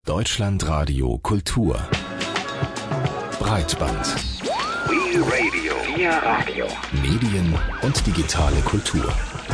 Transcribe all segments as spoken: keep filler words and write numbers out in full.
Deutschlandradio Kultur Breitband We Radio. Wir Radio. Medien und digitale Kultur.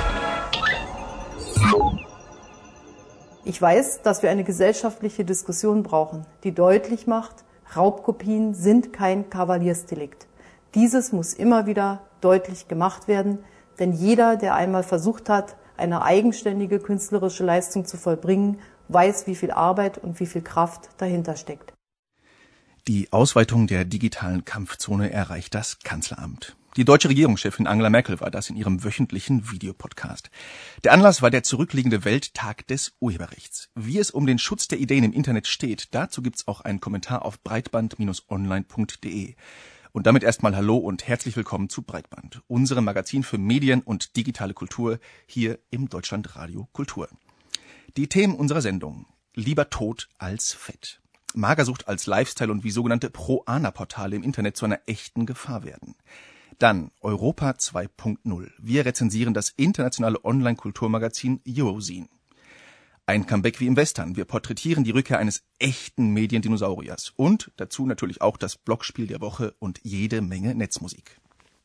Ich weiß, dass wir eine gesellschaftliche Diskussion brauchen, die deutlich macht, Raubkopien sind kein Kavaliersdelikt. Dieses muss immer wieder deutlich gemacht werden, denn jeder, der einmal versucht hat, eine eigenständige künstlerische Leistung zu vollbringen, weiß, wie viel Arbeit und wie viel Kraft dahinter steckt. Die Ausweitung der digitalen Kampfzone erreicht das Kanzleramt. Die deutsche Regierungschefin Angela Merkel war das in ihrem wöchentlichen Videopodcast. Der Anlass war der zurückliegende Welttag des Urheberrechts. Wie es um den Schutz der Ideen im Internet steht, dazu gibt's auch einen Kommentar auf breitband Bindestrich online Punkt de. Und damit erstmal Hallo und herzlich willkommen zu Breitband, unserem Magazin für Medien und digitale Kultur hier im Deutschlandradio Kultur. Die Themen unserer Sendung: Lieber tot als fett, Magersucht als Lifestyle und wie sogenannte Pro-Ana-Portale im Internet zu einer echten Gefahr werden. Dann Europa zwei Punkt null. Wir rezensieren das internationale Online-Kulturmagazin Eurozine. Ein Comeback wie im Western. Wir porträtieren die Rückkehr eines echten Mediendinosauriers. Und dazu natürlich auch das Blogspiel der Woche und jede Menge Netzmusik.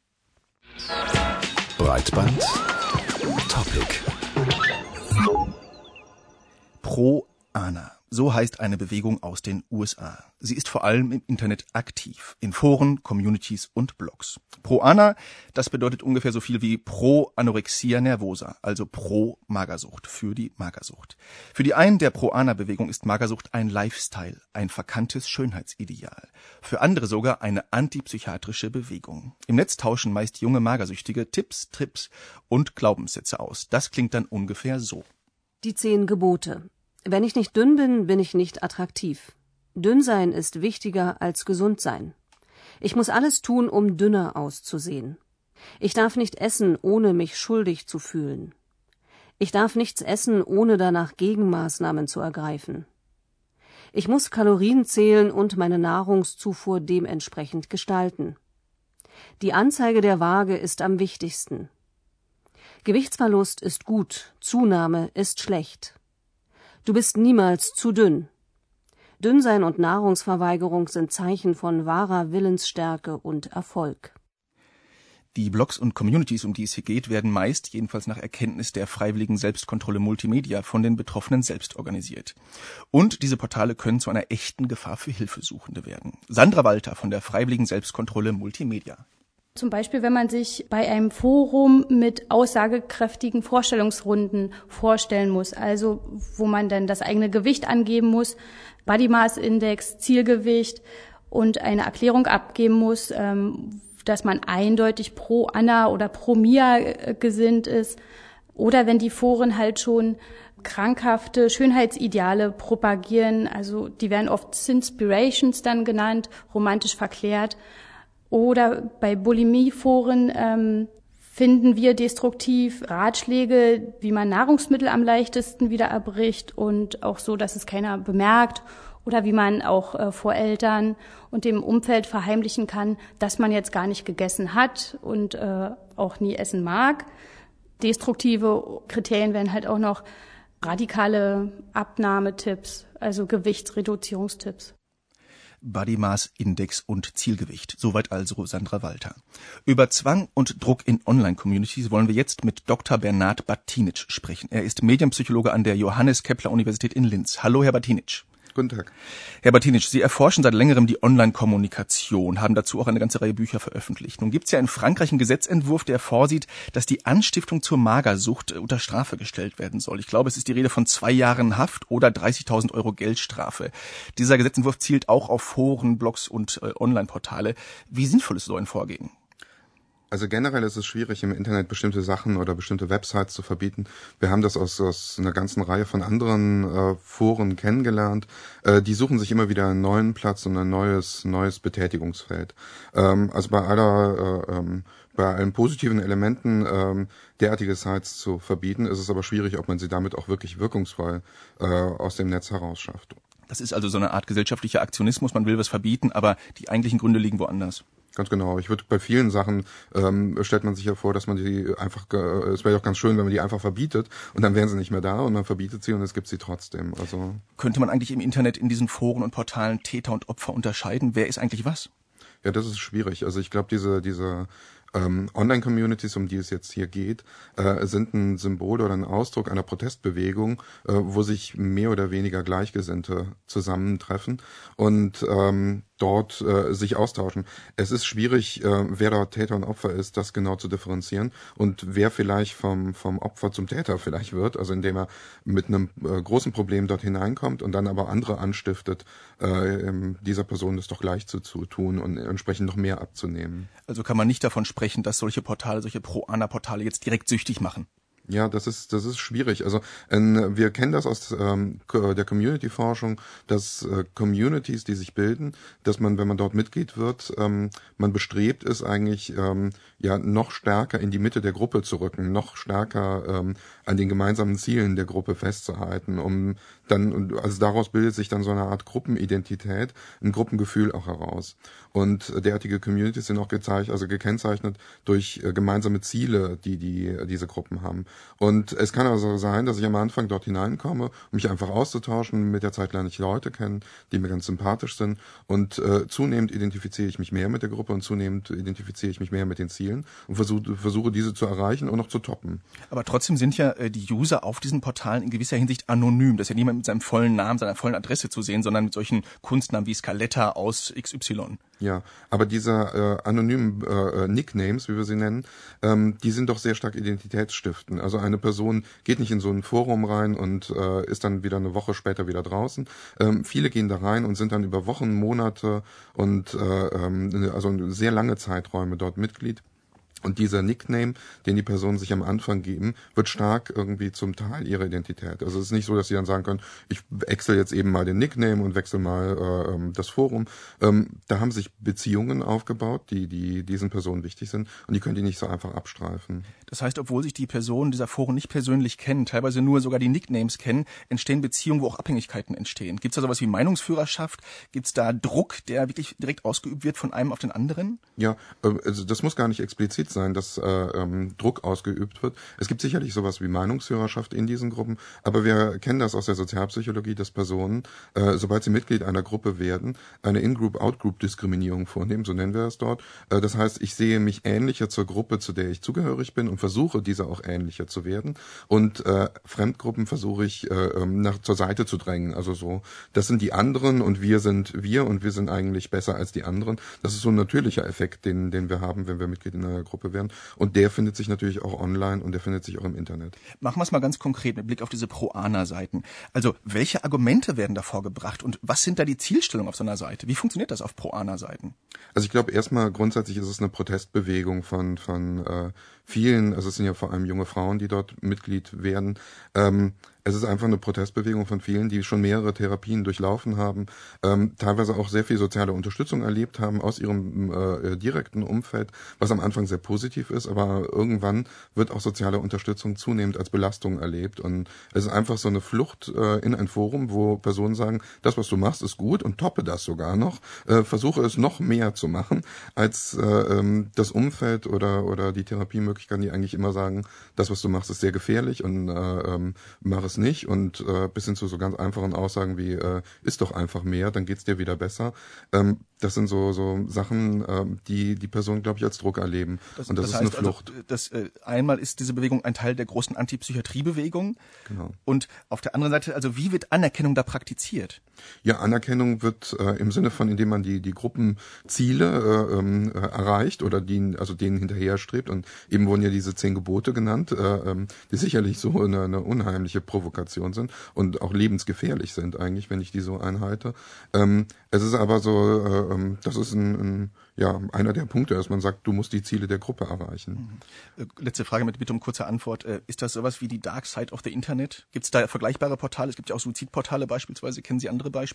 Breitband Topic. Pro-Ana. So heißt eine Bewegung aus den U S A. Sie ist vor allem im Internet aktiv, in Foren, Communities und Blogs. Pro-Ana, das bedeutet ungefähr so viel wie Pro-Anorexia Nervosa, also Pro-Magersucht, für die Magersucht. Für die einen der Pro-Ana-Bewegung ist Magersucht ein Lifestyle, ein verkanntes Schönheitsideal. Für andere sogar eine antipsychiatrische Bewegung. Im Netz tauschen meist junge Magersüchtige Tipps, Trips und Glaubenssätze aus. Das klingt dann ungefähr so. Die zehn Gebote. Wenn ich nicht dünn bin, bin ich nicht attraktiv. Dünn sein ist wichtiger als gesund sein. Ich muss alles tun, um dünner auszusehen. Ich darf nicht essen, ohne mich schuldig zu fühlen. Ich darf nichts essen, ohne danach Gegenmaßnahmen zu ergreifen. Ich muss Kalorien zählen und meine Nahrungszufuhr dementsprechend gestalten. Die Anzeige der Waage ist am wichtigsten. Gewichtsverlust ist gut, Zunahme ist schlecht. Du bist niemals zu dünn. Dünnsein und Nahrungsverweigerung sind Zeichen von wahrer Willensstärke und Erfolg. Die Blogs und Communities, um die es hier geht, werden meist, jedenfalls nach Erkenntnis der freiwilligen Selbstkontrolle Multimedia, von den Betroffenen selbst organisiert. Und diese Portale können zu einer echten Gefahr für Hilfesuchende werden. Sandra Walter von der freiwilligen Selbstkontrolle Multimedia. Zum Beispiel, wenn man sich bei einem Forum mit aussagekräftigen Vorstellungsrunden vorstellen muss, also wo man dann das eigene Gewicht angeben muss, Body Mass Index, Zielgewicht und eine Erklärung abgeben muss, dass man eindeutig pro Anna oder pro Mia gesinnt ist. Oder wenn die Foren halt schon krankhafte Schönheitsideale propagieren, also die werden oft Sinspirations dann genannt, romantisch verklärt. Oder bei Bulimie-Foren ähm, finden wir destruktiv Ratschläge, wie man Nahrungsmittel am leichtesten wieder erbricht und auch so, dass es keiner bemerkt. Oder wie man auch äh, vor Eltern und dem Umfeld verheimlichen kann, dass man jetzt gar nicht gegessen hat und äh, auch nie essen mag. Destruktive Kriterien wären halt auch noch radikale Abnahmetipps, also Gewichtsreduzierungstipps. Body Mass Index und Zielgewicht. Soweit also Sandra Walter. Über Zwang und Druck in Online-Communities wollen wir jetzt mit Doktor Bernhard Batinic sprechen. Er ist Medienpsychologe an der Johannes Kepler Universität in Linz. Hallo, Herr Batinic. Guten Tag. Herr Batinic, Sie erforschen seit längerem die Online-Kommunikation, haben dazu auch eine ganze Reihe Bücher veröffentlicht. Nun gibt es ja in Frankreich einen Gesetzentwurf, der vorsieht, dass die Anstiftung zur Magersucht unter Strafe gestellt werden soll. Ich glaube, es ist die Rede von zwei Jahren Haft oder dreißigtausend Euro Geldstrafe. Dieser Gesetzentwurf zielt auch auf Foren, Blogs und äh, Online-Portale. Wie sinnvoll ist so ein Vorgehen? Also generell ist es schwierig, im Internet bestimmte Sachen oder bestimmte Websites zu verbieten. Wir haben das aus, aus einer ganzen Reihe von anderen äh, Foren kennengelernt. Äh, die suchen sich immer wieder einen neuen Platz und ein neues neues Betätigungsfeld. Ähm, also bei aller äh, ähm, bei allen positiven Elementen ähm, derartige Sites zu verbieten, ist es aber schwierig, ob man sie damit auch wirklich wirkungsvoll äh, aus dem Netz herausschafft. Das ist also so eine Art gesellschaftlicher Aktionismus, man will was verbieten, aber die eigentlichen Gründe liegen woanders. Ganz genau. Ich würde bei vielen Sachen ähm, stellt man sich ja vor, dass man die einfach, äh, es wäre ja auch ganz schön, wenn man die einfach verbietet und dann wären sie nicht mehr da und man verbietet sie und es gibt sie trotzdem. Also könnte man eigentlich im Internet in diesen Foren und Portalen Täter und Opfer unterscheiden? Wer ist eigentlich was? Ja, das ist schwierig. Also ich glaube, diese diese Ähm, Online-Communities, um die es jetzt hier geht, äh, sind ein Symbol oder ein Ausdruck einer Protestbewegung, äh, wo sich mehr oder weniger Gleichgesinnte zusammentreffen und ähm, dort äh, sich austauschen. Es ist schwierig, äh, wer dort Täter und Opfer ist, das genau zu differenzieren und wer vielleicht vom vom Opfer zum Täter vielleicht wird, also indem er mit einem äh, großen Problem dort hineinkommt und dann aber andere anstiftet, äh, dieser Person das doch gleich zu, zu tun und entsprechend noch mehr abzunehmen. Also kann man nicht davon sprechen, dass solche Portale, solche Pro-Ana-Portale jetzt direkt süchtig machen. Ja, das ist das ist schwierig. Also äh, wir kennen das aus ähm, der Community-Forschung, dass äh, Communities, die sich bilden, dass man, wenn man dort Mitglied wird, ähm, man bestrebt ist eigentlich ähm, ja noch stärker in die Mitte der Gruppe zu rücken, noch stärker ähm, an den gemeinsamen Zielen der Gruppe festzuhalten, um dann, also daraus bildet sich dann so eine Art Gruppenidentität, ein Gruppengefühl auch heraus. Und derartige Communities sind auch gezeichnet, also gekennzeichnet durch äh, gemeinsame Ziele, die die diese Gruppen haben. Und es kann also sein, dass ich am Anfang dort hineinkomme, um mich einfach auszutauschen. Mit der Zeit lerne ich Leute kennen, die mir ganz sympathisch sind. Und äh, zunehmend identifiziere ich mich mehr mit der Gruppe und zunehmend identifiziere ich mich mehr mit den Zielen und versuche, versuche diese zu erreichen und noch zu toppen. Aber trotzdem sind ja äh, die User auf diesen Portalen in gewisser Hinsicht anonym. Das ist ja niemand mit seinem vollen Namen, seiner vollen Adresse zu sehen, sondern mit solchen Kunstnamen wie Scaletta aus X Y. Ja, aber diese äh, anonymen äh, Nicknames, wie wir sie nennen, ähm, die sind doch sehr stark identitätsstiftend. Also eine Person geht nicht in so ein Forum rein und äh, ist dann wieder eine Woche später wieder draußen. Ähm, viele gehen da rein und sind dann über Wochen, Monate und äh, ähm, also sehr lange Zeiträume dort Mitglied. Und dieser Nickname, den die Personen sich am Anfang geben, wird stark irgendwie zum Teil ihrer Identität. Also es ist nicht so, dass sie dann sagen können, ich wechsle jetzt eben mal den Nickname und wechsle mal äh, das Forum. Ähm, da haben sich Beziehungen aufgebaut, die die diesen Personen wichtig sind und die können die nicht so einfach abstreifen. Das heißt, obwohl sich die Personen dieser Foren nicht persönlich kennen, teilweise nur sogar die Nicknames kennen, entstehen Beziehungen, wo auch Abhängigkeiten entstehen. Gibt es da sowas wie Meinungsführerschaft? Gibt es da Druck, der wirklich direkt ausgeübt wird von einem auf den anderen? Ja, also das muss gar nicht explizit sein, dass äh, ähm, Druck ausgeübt wird. Es gibt sicherlich sowas wie Meinungsführerschaft in diesen Gruppen, aber wir kennen das aus der Sozialpsychologie, dass Personen, äh, sobald sie Mitglied einer Gruppe werden, eine In-Group-Out-Group-Diskriminierung vornehmen, so nennen wir es dort. Äh, das heißt, ich sehe mich ähnlicher zur Gruppe, zu der ich zugehörig bin und versuche, dieser auch ähnlicher zu werden. Und äh, Fremdgruppen versuche ich äh, nach zur Seite zu drängen. Also so, das sind die anderen und wir sind wir und wir sind eigentlich besser als die anderen. Das ist so ein natürlicher Effekt, den, den wir haben, wenn wir Mitglied in einer Gruppe werden. Und der findet sich natürlich auch online und der findet sich auch im Internet. Machen wir es mal ganz konkret mit Blick auf diese Pro-Ana-Seiten. Also welche Argumente werden da vorgebracht und was sind da die Zielstellungen auf so einer Seite? Wie funktioniert das auf Pro-Ana-Seiten? Also ich glaube, erstmal grundsätzlich ist es eine Protestbewegung von von äh, vielen, also es sind ja vor allem junge Frauen, die dort Mitglied werden. Ähm, Es ist einfach eine Protestbewegung von vielen, die schon mehrere Therapien durchlaufen haben, ähm, teilweise auch sehr viel soziale Unterstützung erlebt haben aus ihrem äh, direkten Umfeld, was am Anfang sehr positiv ist, aber irgendwann wird auch soziale Unterstützung zunehmend als Belastung erlebt. Und es ist einfach so eine Flucht äh, in ein Forum, wo Personen sagen, das, was du machst, ist gut und toppe das sogar noch, äh, versuche es noch mehr zu machen, als äh, ähm, das Umfeld oder, oder die Therapiemöglichkeiten, die eigentlich immer sagen, das, was du machst, ist sehr gefährlich und äh, ähm, mach es nicht und äh, bis hin zu so ganz einfachen Aussagen wie äh, isst doch einfach mehr, dann geht's dir wieder besser. Ähm, das sind so so Sachen, äh, die die Personen, glaube ich, als Druck erleben. Das, und das, das ist heißt eine Flucht. Also, das, äh, einmal ist diese Bewegung ein Teil der großen Antipsychiatriebewegung. Genau. Und auf der anderen Seite, also wie wird Anerkennung da praktiziert? Ja, Anerkennung wird äh, im Sinne von, indem man die die Gruppenziele äh, ähm, erreicht oder die, also denen hinterher strebt. Und eben wurden ja diese zehn Gebote genannt, äh, ähm, die sicherlich so eine, eine unheimliche Provokation sind und auch lebensgefährlich sind eigentlich, wenn ich die so einhalte. Ähm, es ist aber so, äh, ähm, das ist ein, ein ja einer der Punkte, dass man sagt, du musst die Ziele der Gruppe erreichen. Mhm. Letzte Frage mit bitte um kurze Antwort. Ist das sowas wie die Dark Side of the Internet? Gibt es da vergleichbare Portale? Es gibt ja auch Suizidportale beispielsweise. Kennen Sie andere Beispiele?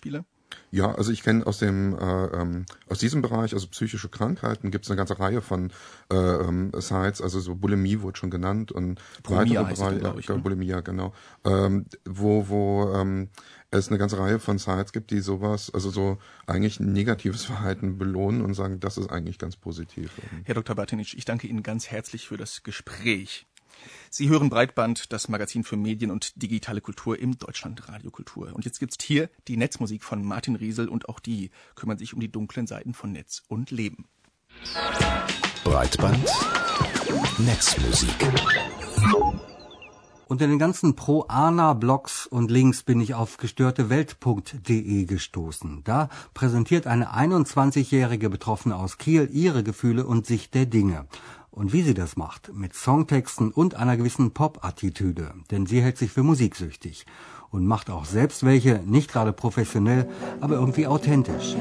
Ja, also ich kenne aus dem äh, ähm, aus diesem Bereich, also psychische Krankheiten, gibt es eine ganze Reihe von äh, ähm, Sites, also so Bulimie wurde schon genannt und Bulimia weitere heißt das, Bereiche, glaube ich, ne? Bulimia, genau, ähm, wo wo ähm, es eine ganze Reihe von Sites gibt, die sowas, also so eigentlich negatives Verhalten belohnen und sagen, das ist eigentlich ganz positiv. Herr Doktor Batinic, ich danke Ihnen ganz herzlich für das Gespräch. Sie hören Breitband, das Magazin für Medien und digitale Kultur im Deutschlandradio Kultur. Und jetzt gibt's hier die Netzmusik von Martin Riesel und auch die kümmern sich um die dunklen Seiten von Netz und Leben. Breitband Netzmusik. Unter den ganzen Pro-Ana-Blogs und Links bin ich auf gestörte welt punkt de gestoßen. Da präsentiert eine einundzwanzigjährige Betroffene aus Kiel ihre Gefühle und Sicht der Dinge. Und wie sie das macht, mit Songtexten und einer gewissen Pop-Attitüde, denn sie hält sich für musiksüchtig und macht auch selbst welche, nicht gerade professionell, aber irgendwie authentisch.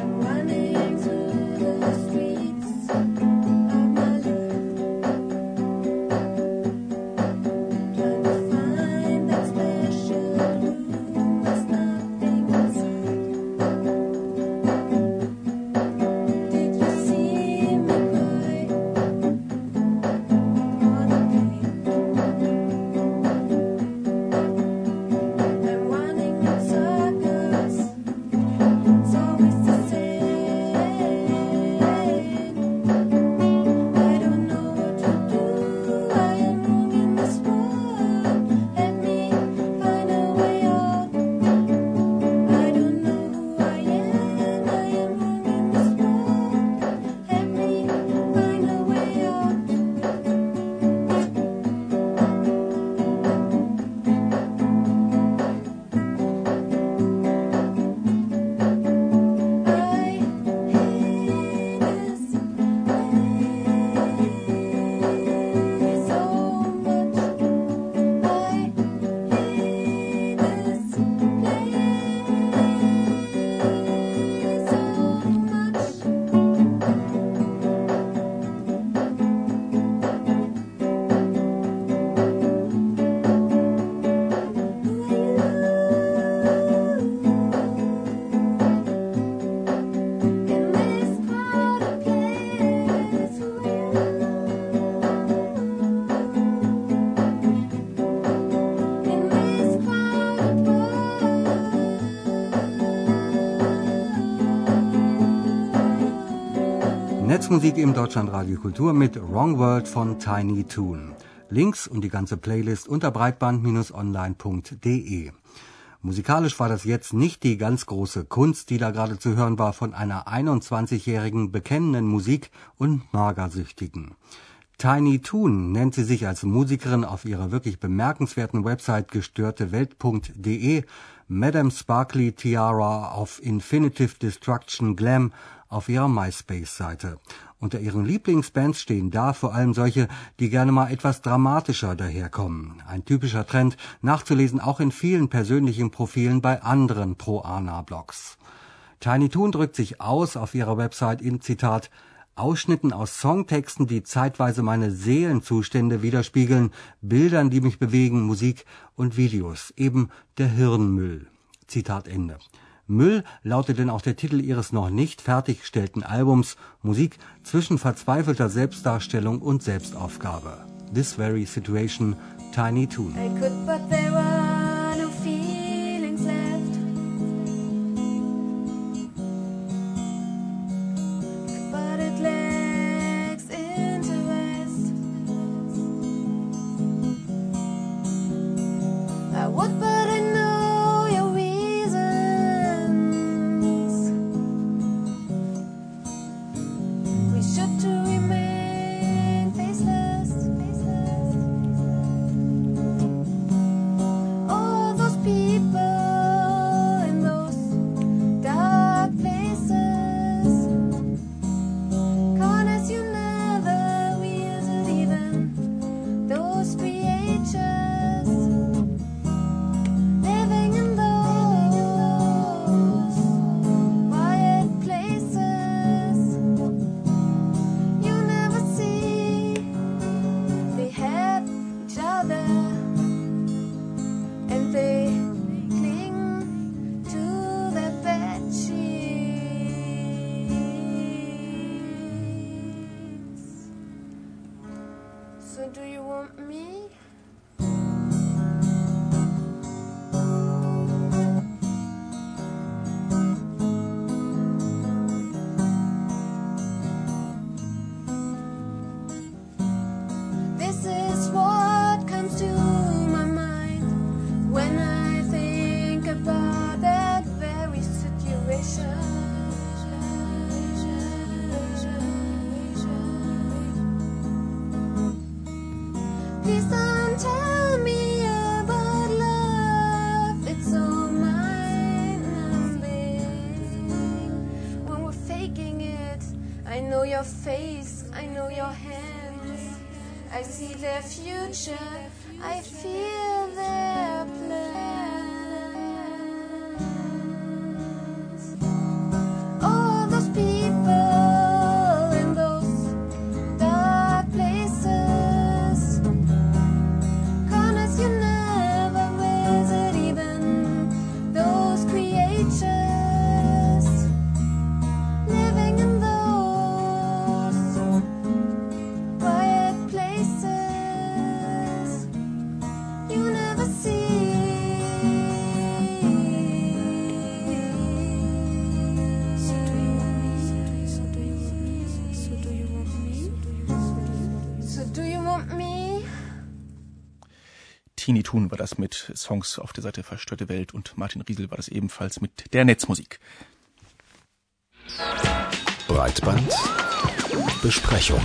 Netzmusik im Deutschlandradio Kultur mit Wrong World von Tiny Toon. Links und die ganze Playlist unter breitband Bindestrich online punkt de. Musikalisch war das jetzt nicht die ganz große Kunst, die da gerade zu hören war von einer einundzwanzigjährigen bekennenden Musik- und Magersüchtigen. Tiny Toon nennt sie sich als Musikerin auf ihrer wirklich bemerkenswerten Website gestörte welt punkt de, Madame Sparkly Tiara auf Infinitive Destruction Glam auf ihrer MySpace-Seite. Unter ihren Lieblingsbands stehen da vor allem solche, die gerne mal etwas dramatischer daherkommen. Ein typischer Trend, nachzulesen auch in vielen persönlichen Profilen bei anderen Pro-Ana-Blogs. Tiny Toon drückt sich aus auf ihrer Website in, Zitat, Ausschnitten aus Songtexten, die zeitweise meine Seelenzustände widerspiegeln, Bildern, die mich bewegen, Musik und Videos, eben der Hirnmüll. Zitat Ende. Müll lautet denn auch der Titel ihres noch nicht fertiggestellten Albums, Musik zwischen verzweifelter Selbstdarstellung und Selbstaufgabe. This Very Situation, Tiny Toon. I could, but there were no feelings left. But it lacks interest. I would, but I know your reasons. We should to remain faceless, faceless. So do you want me? This is what comes to my mind when I think about that very situation. Please don't tell me about love, it's all mind numbing. When we're faking it, I know your face, I know your hands. I see their future, I feel their plans. All those people in those dark places, corners you never visit, even those creatures living in those quiet places you never see. So do you want me? So do you want me? So do you want me? So do you want me? Tini Thun war das mit Songs auf der Seite Verstörte Welt und Martin Riesel war das ebenfalls mit der Netzmusik. Breitbandbesprechung.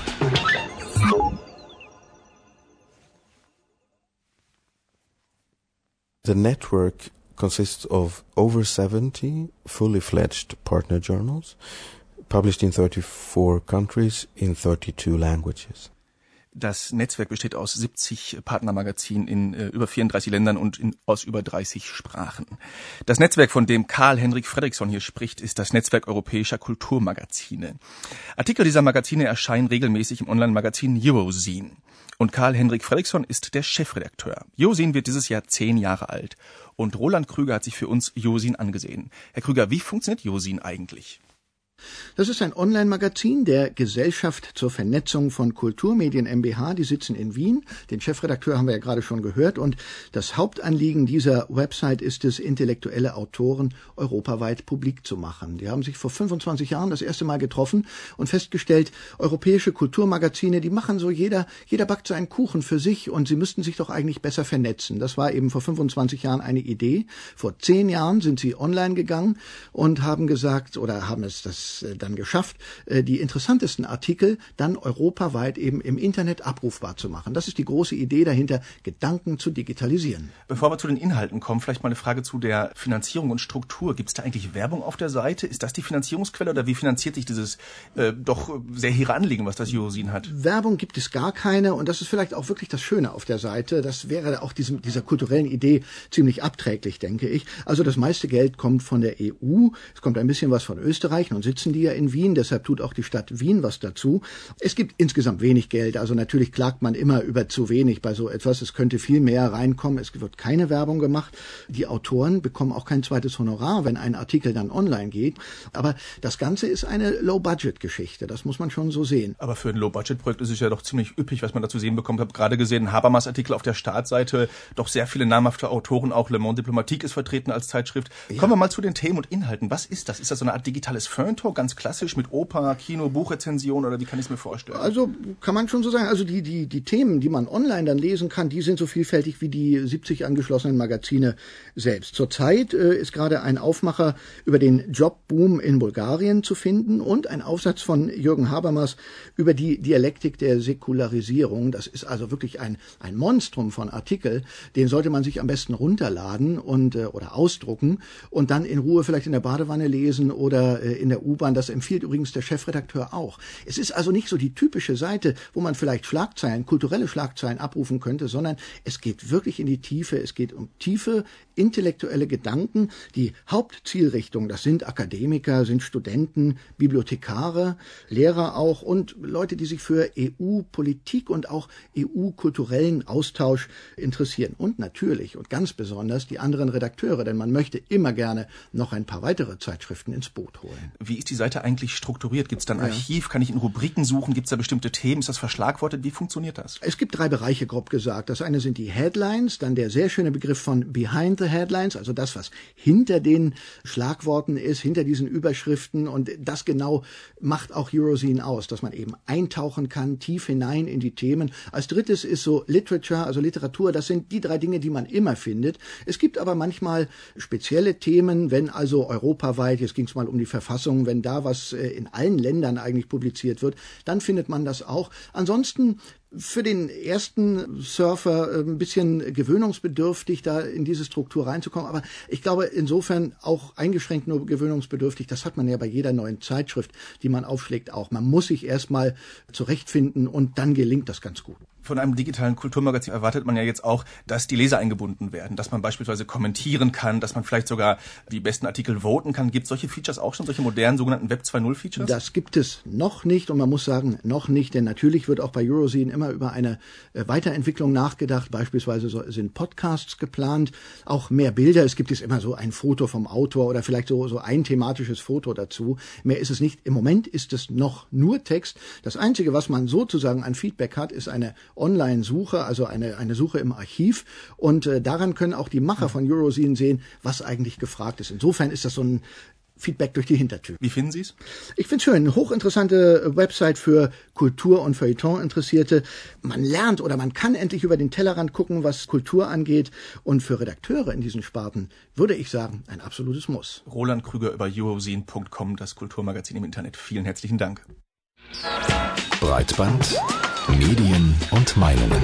The network consists of over seventy fully fledged partner journals, published in thirty-four countries in thirty-two languages. Das Netzwerk besteht aus siebzig Partnermagazinen in äh, über vierunddreißig Ländern und in, aus über dreißig Sprachen. Das Netzwerk, von dem Karl-Henrik Fredriksson hier spricht, ist das Netzwerk europäischer Kulturmagazine. Artikel dieser Magazine erscheinen regelmäßig im Online-Magazin Eurozine. Und Karl-Henrik Fredriksson ist der Chefredakteur. Eurozine wird dieses Jahr zehn Jahre alt. Und Roland Krüger hat sich für uns Eurozine angesehen. Herr Krüger, wie funktioniert Eurozine eigentlich? Das ist ein Online-Magazin der Gesellschaft zur Vernetzung von Kulturmedien GmbH. Die sitzen in Wien. Den Chefredakteur haben wir ja gerade schon gehört. Und das Hauptanliegen dieser Website ist es, intellektuelle Autoren europaweit publik zu machen. Die haben sich vor fünfundzwanzig Jahren das erste Mal getroffen und festgestellt, europäische Kulturmagazine, die machen so, jeder, jeder backt seinen Kuchen für sich und sie müssten sich doch eigentlich besser vernetzen. Das war eben vor fünfundzwanzig Jahren eine Idee. Vor zehn Jahren sind sie online gegangen und haben gesagt, oder haben es das dann geschafft, die interessantesten Artikel dann europaweit eben im Internet abrufbar zu machen. Das ist die große Idee dahinter, Gedanken zu digitalisieren. Bevor wir zu den Inhalten kommen, vielleicht mal eine Frage zu der Finanzierung und Struktur. Gibt es da eigentlich Werbung auf der Seite? Ist das die Finanzierungsquelle oder wie finanziert sich dieses äh, doch sehr hehre Anliegen, was das Eurozine hat? Werbung gibt es gar keine und das ist vielleicht auch wirklich das Schöne auf der Seite. Das wäre auch diesem, dieser kulturellen Idee ziemlich abträglich, denke ich. Also das meiste Geld kommt von der E U, es kommt ein bisschen was von Österreich und sitzen die ja in Wien, deshalb tut auch die Stadt Wien was dazu. Es gibt insgesamt wenig Geld, also natürlich klagt man immer über zu wenig bei so etwas. Es könnte viel mehr reinkommen, es wird keine Werbung gemacht. Die Autoren bekommen auch kein zweites Honorar, wenn ein Artikel dann online geht. Aber das Ganze ist eine Low-Budget-Geschichte, das muss man schon so sehen. Aber für ein Low-Budget-Projekt ist es ja doch ziemlich üppig, was man da zu sehen bekommt. Ich habe gerade gesehen, Habermas Artikel auf der Startseite, doch sehr viele namhafte Autoren, auch Le Monde Diplomatique ist vertreten als Zeitschrift. Ja. Kommen wir mal zu den Themen und Inhalten. Was ist das? Ist das so eine Art digitales Feuilleton, ganz klassisch mit Oper, Kino, Buchrezension oder wie kann ich es mir vorstellen? Also kann man schon so sagen, also die, die, die Themen, die man online dann lesen kann, die sind so vielfältig wie die siebzig angeschlossenen Magazine selbst. Zurzeit äh, ist gerade ein Aufmacher über den Jobboom in Bulgarien zu finden und ein Aufsatz von Jürgen Habermas über die Dialektik der Säkularisierung. Das ist also wirklich ein, ein Monstrum von Artikel, den sollte man sich am besten runterladen und äh, oder ausdrucken und dann in Ruhe vielleicht in der Badewanne lesen oder äh, in der U-Bahn. Das empfiehlt übrigens der Chefredakteur auch. Es ist also nicht so die typische Seite, wo man vielleicht Schlagzeilen, kulturelle Schlagzeilen abrufen könnte, sondern es geht wirklich in die Tiefe. Es geht um tiefe intellektuelle Gedanken. Die Hauptzielrichtung, das sind Akademiker, sind Studenten, Bibliothekare, Lehrer auch und Leute, die sich für E U-Politik und auch E U-kulturellen Austausch interessieren. Und natürlich und ganz besonders die anderen Redakteure, denn man möchte immer gerne noch ein paar weitere Zeitschriften ins Boot holen. Wie ist die Seite eigentlich strukturiert? Gibt es da ein Archiv? Kann ich in Rubriken suchen? Gibt es da bestimmte Themen? Ist das verschlagwortet? Wie funktioniert das? Es gibt drei Bereiche, grob gesagt. Das eine sind die Headlines, dann der sehr schöne Begriff von Behind the Headlines, also das, was hinter den Schlagworten ist, hinter diesen Überschriften. Und das genau macht auch Eurozine aus, dass man eben eintauchen kann, tief hinein in die Themen. Als drittes ist so Literature, also Literatur. Das sind die drei Dinge, die man immer findet. Es gibt aber manchmal spezielle Themen, wenn also europaweit, jetzt ging es mal um die Verfassung, wenn da was in allen Ländern eigentlich publiziert wird, dann findet man das auch. Ansonsten für den ersten Surfer ein bisschen gewöhnungsbedürftig, da in diese Struktur reinzukommen. Aber ich glaube, insofern auch eingeschränkt nur gewöhnungsbedürftig. Das hat man ja bei jeder neuen Zeitschrift, die man aufschlägt, auch. Man muss sich erstmal zurechtfinden und dann gelingt das ganz gut. Von einem digitalen Kulturmagazin erwartet man ja jetzt auch, dass die Leser eingebunden werden, dass man beispielsweise kommentieren kann, dass man vielleicht sogar die besten Artikel voten kann. Gibt es solche Features auch schon, solche modernen sogenannten Web zwei Punkt null Features? Das gibt es noch nicht und man muss sagen, noch nicht, denn natürlich wird auch bei Eurozine immer über eine Weiterentwicklung nachgedacht. Beispielsweise sind Podcasts geplant, auch mehr Bilder. Es gibt jetzt immer so ein Foto vom Autor oder vielleicht so, so ein thematisches Foto dazu. Mehr ist es nicht. Im Moment ist es noch nur Text. Das Einzige, was man sozusagen an Feedback hat, ist eine Online-Suche, also eine, eine Suche im Archiv. Und äh, daran können auch die Macher von Eurozine sehen, was eigentlich gefragt ist. Insofern ist das so ein Feedback durch die Hintertür. Wie finden Sie es? Ich finde es schön. Eine hochinteressante Website für Kultur- und Feuilleton-Interessierte. Man lernt oder man kann endlich über den Tellerrand gucken, was Kultur angeht. Und für Redakteure in diesen Sparten würde ich sagen, ein absolutes Muss. Roland Krüger über eurozine punkt com, das Kulturmagazin im Internet. Vielen herzlichen Dank. Breitband, Medien und Meinungen.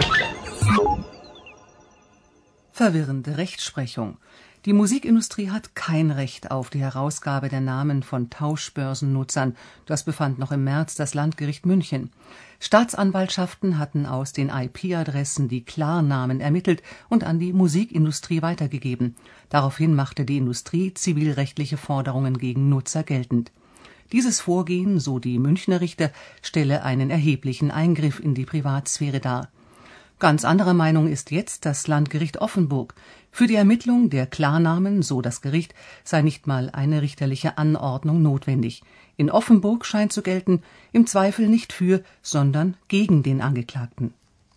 Verwirrende Rechtsprechung. Die Musikindustrie hat kein Recht auf die Herausgabe der Namen von Tauschbörsennutzern. Das befand noch im März das Landgericht München. Staatsanwaltschaften hatten aus den I P-Adressen die Klarnamen ermittelt und an die Musikindustrie weitergegeben. Daraufhin machte die Industrie zivilrechtliche Forderungen gegen Nutzer geltend. Dieses Vorgehen, so die Münchner Richter, stelle einen erheblichen Eingriff in die Privatsphäre dar. Ganz anderer Meinung ist jetzt das Landgericht Offenburg. Für die Ermittlung der Klarnamen, so das Gericht, sei nicht mal eine richterliche Anordnung notwendig. In Offenburg scheint zu gelten, im Zweifel nicht für, sondern gegen den Angeklagten.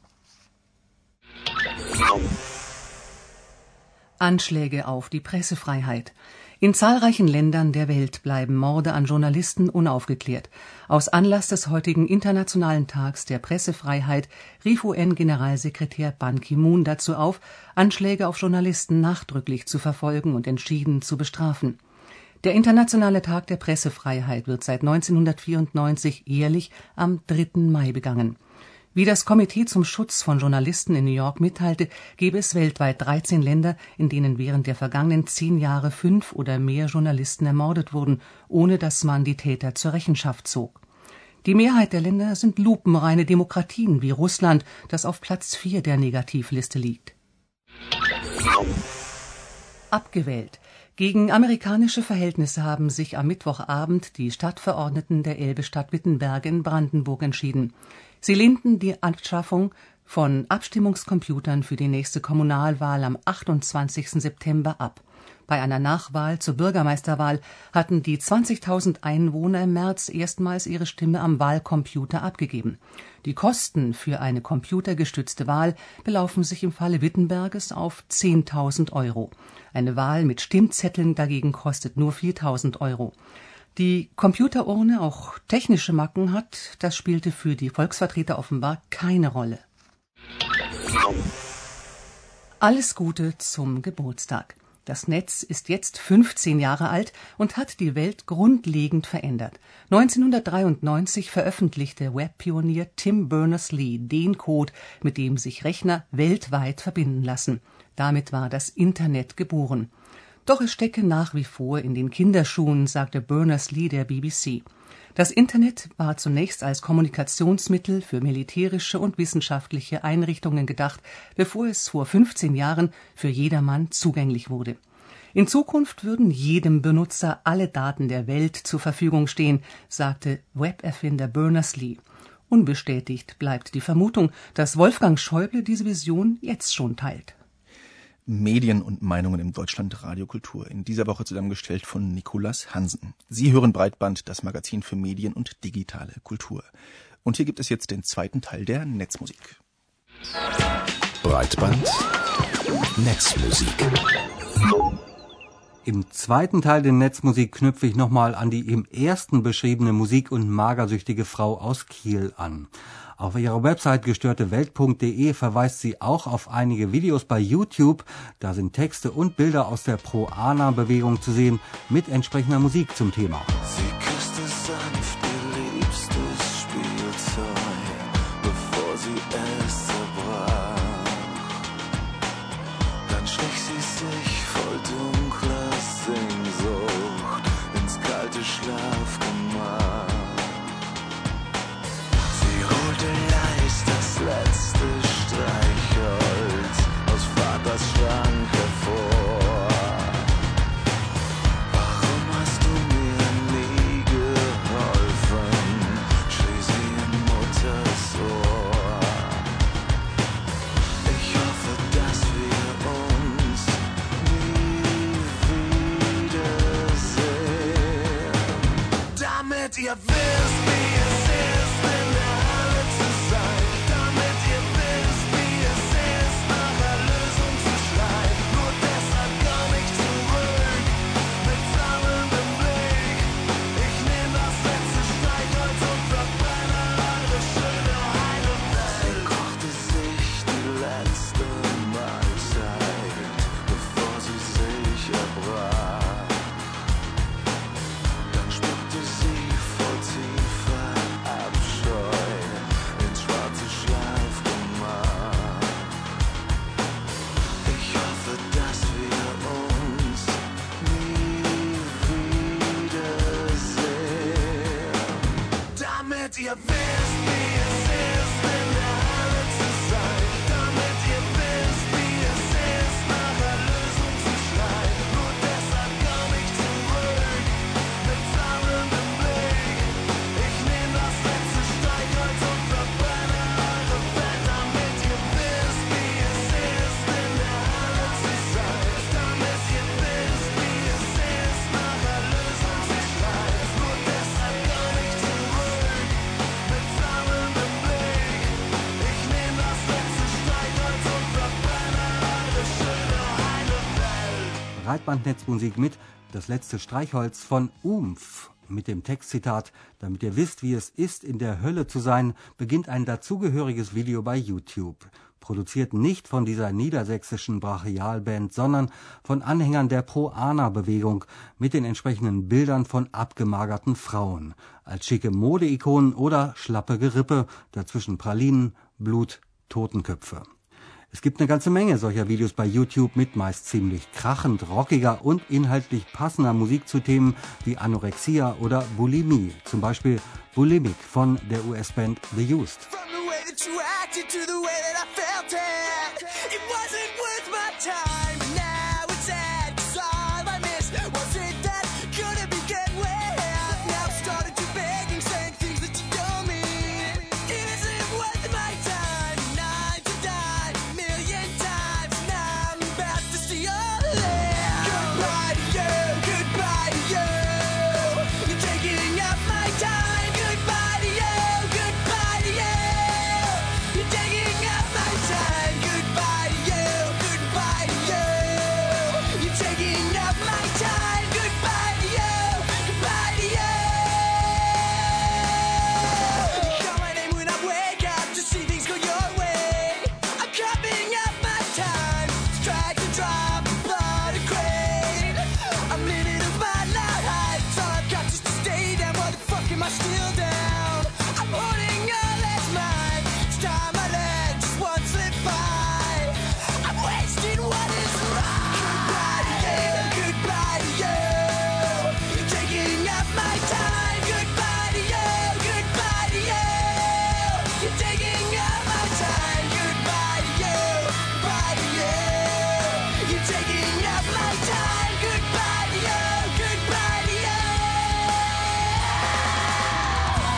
Anschläge auf die Pressefreiheit. In zahlreichen Ländern der Welt bleiben Morde an Journalisten unaufgeklärt. Aus Anlass des heutigen Internationalen Tags der Pressefreiheit rief U N-Generalsekretär Ban Ki-moon dazu auf, Anschläge auf Journalisten nachdrücklich zu verfolgen und entschieden zu bestrafen. Der Internationale Tag der Pressefreiheit wird seit neunzehnhundertvierundneunzig jährlich am dritten Mai begangen. Wie das Komitee zum Schutz von Journalisten in New York mitteilte, gäbe es weltweit dreizehn Länder, in denen während der vergangenen zehn Jahre fünf oder mehr Journalisten ermordet wurden, ohne dass man die Täter zur Rechenschaft zog. Die Mehrheit der Länder sind lupenreine Demokratien wie Russland, das auf Platz vier der Negativliste liegt. Abgewählt. Gegen amerikanische Verhältnisse haben sich am Mittwochabend die Stadtverordneten der Elbe-Stadt Wittenberg in Brandenburg entschieden. Sie lehnten die Anschaffung von Abstimmungscomputern für die nächste Kommunalwahl am achtundzwanzigsten September ab. Bei einer Nachwahl zur Bürgermeisterwahl hatten die zwanzigtausend Einwohner im März erstmals ihre Stimme am Wahlcomputer abgegeben. Die Kosten für eine computergestützte Wahl belaufen sich im Falle Wittenberges auf zehntausend Euro. Eine Wahl mit Stimmzetteln dagegen kostet nur viertausend Euro. Die Computerurne auch technische Macken hat, das spielte für die Volksvertreter offenbar keine Rolle. Alles Gute zum Geburtstag. Das Netz ist jetzt fünfzehn Jahre alt und hat die Welt grundlegend verändert. neunzehnhundertdreiundneunzig veröffentlichte Webpionier Tim Berners-Lee den Code, mit dem sich Rechner weltweit verbinden lassen. Damit war das Internet geboren. Doch es stecke nach wie vor in den Kinderschuhen, sagte Berners-Lee der B B C. Das Internet war zunächst als Kommunikationsmittel für militärische und wissenschaftliche Einrichtungen gedacht, bevor es vor fünfzehn Jahren für jedermann zugänglich wurde. In Zukunft würden jedem Benutzer alle Daten der Welt zur Verfügung stehen, sagte Weberfinder Berners-Lee. Unbestätigt bleibt die Vermutung, dass Wolfgang Schäuble diese Vision jetzt schon teilt. Medien und Meinungen im Deutschlandradio Kultur. In dieser Woche zusammengestellt von Nicolas Hansen. Sie hören Breitband, das Magazin für Medien und digitale Kultur. Und hier gibt es jetzt den zweiten Teil der Netzmusik. Breitband Netzmusik. Im zweiten Teil der Netzmusik knüpfe ich nochmal an die im ersten beschriebene musik- und magersüchtige Frau aus Kiel an. Auf ihrer Website gestörte welt punkt de verweist sie auch auf einige Videos bei YouTube. Da sind Texte und Bilder aus der Pro-Ana-Bewegung zu sehen, mit entsprechender Musik zum Thema. Sie küsste sanft ihr liebstes Spielzeug, bevor sie es zerbrach. Dann schlich sie sich voll dunkler Sehnsucht ins kalte Schlafgemach. Sie holte leis das letzte Streichholz aus Vaters Schrank hervor. Warum hast du mir nie geholfen? Schrie sie in Mutters Ohr. Ich hoffe, dass wir uns nie wiedersehen. Damit ihr wisst, wie es ist, in der Hölle zu sein. Damit ihr wisst, wie es ist, nach Erlösung zu schreien. Nur deshalb komm ich zurück, mit sammelndem Blick. Ich nehm das letzte Streichholz und verbrenne eure schöne heile Welt. Sie kochte sich die letzte Mahlzeit, bevor sie sich erbrach. Dann spuckte sie voll tiefer Abscheu ins schwarze Schlafgemach. Ich hoffe, dass wir uns nie wiedersehen. Damit ihr wisst, wie es ist, in der Hölle zu sein. Damit ihr wisst, wie es ist, nach Erlösung zu schreien. Nur deshalb komm ich zurück, mit sammelndem Blick. Ich nehm das letzte Streichholz und verbrenne eure Welt. Damit ihr wisst, wie es ist, in der Hölle zu sein. Damit ihr wisst, wie es ist, nach Erlösung zu schreien. Nur deshalb komm ich zurück, mit sammelndem Blick. Ich nehm das letzte Streichholz und verbrenne eure schöne heile Welt. Breitbandnetzmusik mit Das letzte Streichholz von Umf. Mit dem Textzitat, damit ihr wisst, wie es ist, in der Hölle zu sein, beginnt ein dazugehöriges Video bei YouTube. Produziert nicht von dieser niedersächsischen Brachialband, sondern von Anhängern der Pro-Ana-Bewegung mit den entsprechenden Bildern von abgemagerten Frauen. Als schicke Modeikonen oder schlappe Gerippe, dazwischen Pralinen, Blut, Totenköpfe. Es gibt eine ganze Menge solcher Videos bei YouTube mit meist ziemlich krachend, rockiger und inhaltlich passender Musik zu Themen wie Anorexia oder Bulimie. Zum Beispiel Bulimic von der U S-Band The Used. From the way that you acted to the way that I felt it, it wasn't worth my time. Now it's sad, 'cause all I missed was it that could have begun with. Now I've started to begging, saying things that you don't mean. It isn't worth my time. Nine to die, million times. Now I'm about to see all live. Goodbye to you, goodbye to you. You're taking up my time. Goodbye to you, goodbye to you. You're taking up my time. Goodbye to you, goodbye to you. You're taking up my time. Goodbye to you, goodbye to you. You call my name when I wake up to see things go your way. I'm cupping up my time. Strike the drop, blood and crane. I'm living up my life, so I've got just to stay down. Why the fuck am I still down? I'm holding all that's mine. Each time I let just one slip by, I'm wasting what is right. Goodbye to you, goodbye to you. You're taking up my time. Goodbye to you, goodbye to you. You're taking up my time. Goodbye to you, goodbye to you. You're taking up my time. Goodbye to you, goodbye to you.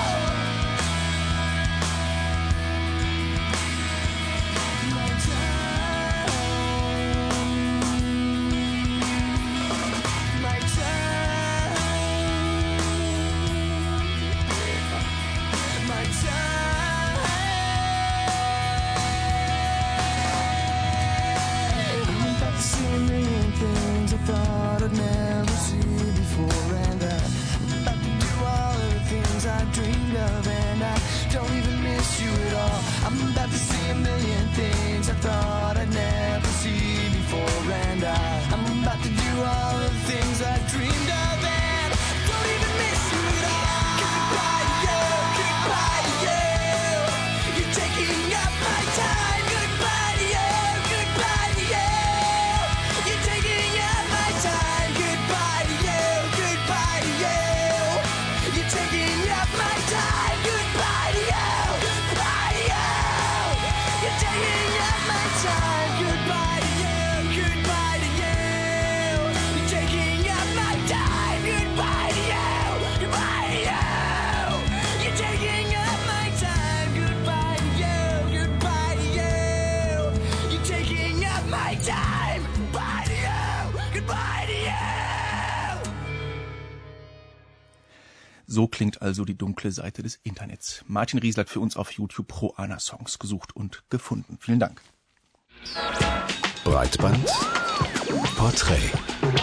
So klingt also die dunkle Seite des Internets. Martin Riesel hat für uns auf YouTube Pro Ana Songs gesucht und gefunden. Vielen Dank. Breitband Porträt.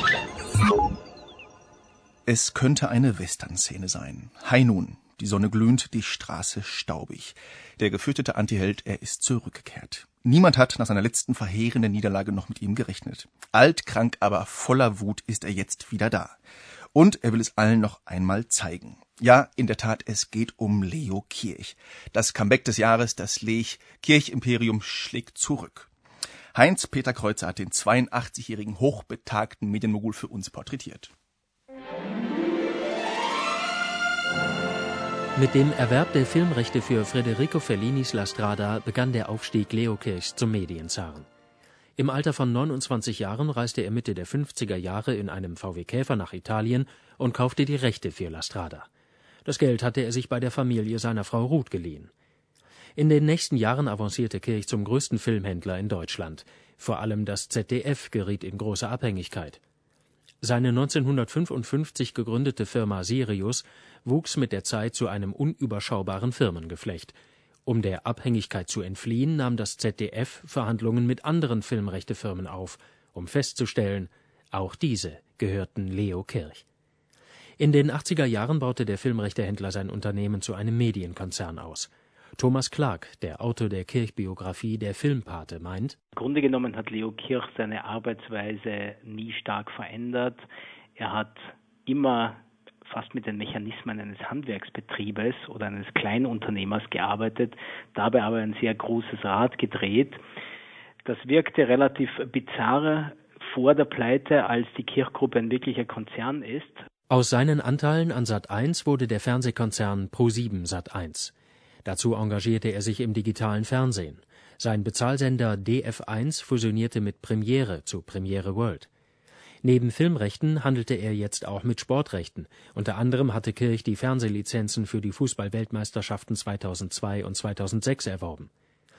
Es könnte eine Western-Szene sein. High Noon. Die Sonne glühend, die Straße staubig. Der gefürchtete Antiheld, er ist zurückgekehrt. Niemand hat nach seiner letzten verheerenden Niederlage noch mit ihm gerechnet. Alt, krank, aber voller Wut ist er jetzt wieder da. Und er will es allen noch einmal zeigen. Ja, in der Tat, es geht um Leo Kirch. Das Comeback des Jahres, das Lech-Kirch-Imperium schlägt zurück. Heinz-Peter Kreuzer hat den zweiundachtzigjährigen hochbetagten Medienmogul für uns porträtiert. Mit dem Erwerb der Filmrechte für Federico Fellinis La Strada begann der Aufstieg Leo Kirchs zum Medienzaren. Im Alter von neunundzwanzig Jahren reiste er Mitte der fünfziger Jahre in einem V W Käfer nach Italien und kaufte die Rechte für La Strada. Das Geld hatte er sich bei der Familie seiner Frau Ruth geliehen. In den nächsten Jahren avancierte Kirch zum größten Filmhändler in Deutschland. Vor allem das Z D F geriet in große Abhängigkeit. Seine neunzehnhundertfünfundfünfzig gegründete Firma Sirius wuchs mit der Zeit zu einem unüberschaubaren Firmengeflecht. Um der Abhängigkeit zu entfliehen, nahm das Z D F Verhandlungen mit anderen Filmrechtefirmen auf, um festzustellen, auch diese gehörten Leo Kirch. In den achtziger Jahren baute der Filmrechtehändler sein Unternehmen zu einem Medienkonzern aus. Thomas Clark, der Autor der Kirch-Biografie Der Filmpate, meint: Im Grunde genommen hat Leo Kirch seine Arbeitsweise nie stark verändert. Er hat immer fast mit den Mechanismen eines Handwerksbetriebes oder eines Kleinunternehmers gearbeitet, dabei aber ein sehr großes Rad gedreht. Das wirkte relativ bizarr vor der Pleite, als die Kirch-Gruppe ein wirklicher Konzern ist. Aus seinen Anteilen an Sat eins wurde der Fernsehkonzern ProSieben Sat eins. Dazu engagierte er sich im digitalen Fernsehen. Sein Bezahlsender D F eins fusionierte mit Premiere zu Premiere World. Neben Filmrechten handelte er jetzt auch mit Sportrechten. Unter anderem hatte Kirch die Fernsehlizenzen für die Fußball-Weltmeisterschaften zweitausendzwei und zweitausendsechs erworben.